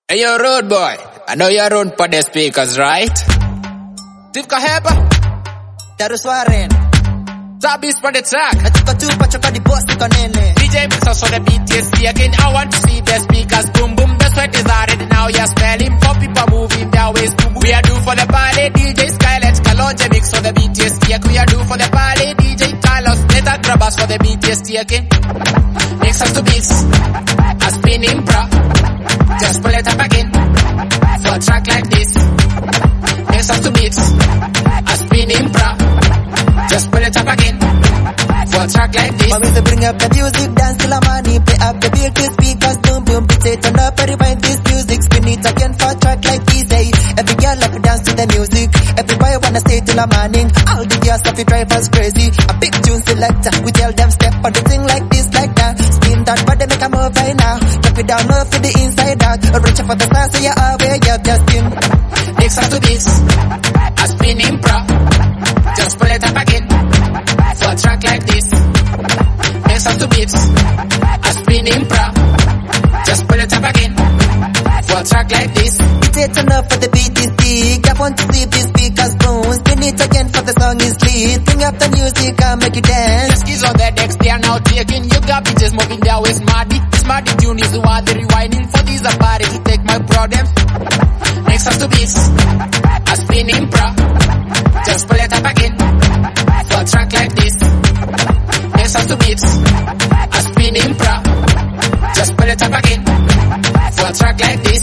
Hey yo, road boy, I know you're on for the speakers, right? Tifka heba, Daruswaren, Tabis for the track. Natupa choka di boss iko nene. DJ mix us on the BTSC again. I want to see the speakers boom boom. The sweat is already now, you're smelling. Pop people moving their ways boom boom. We are due for the party, DJ Skylet, Kalonje mix for the BTSC. We are due for the party, DJ Carlos, Neta Grabas for the BTSC again. Mix us to beats, a spinning bra. Just pull it up again, for a track like this. Mix us to beats, a spinning bra. Just pull it up again, for a track like this. Mommy say bring up the music, dance till the money. Play up the beat, the speakers, boom boom. Beat it, turn up and rewind this music. Spin it again for a track like this. Hey, every girl like to dance to the music. Every boy wanna stay till the morning. All the girls of the drivers crazy. A big tune selector, we tell them step on the thing like this, like that. Spin that body, make a move right now. Drop it down, move to the inside out. Reach up for the stars, so you're aware, you're just spin. Mix us to this, a spinning bra. Just pull it up again, for a track like this. Mix us to beats, a spinning bra. Just pull it up again, for a track like this. It's enough for the beat is big. I want to see these speakers boom. Spin it again for the song is clean. Bring up the music and make you dance. Skis on the decks, they are now taking. You got bitches moving their ways, smarty. Smarty tune is what they're rewinding. For these a party to take my problems. Mix us to beats, a spinning bra. Just pull it up again, for a track like this. Mix us to beats, a spinning bra. Just pull it up again, for a track like this.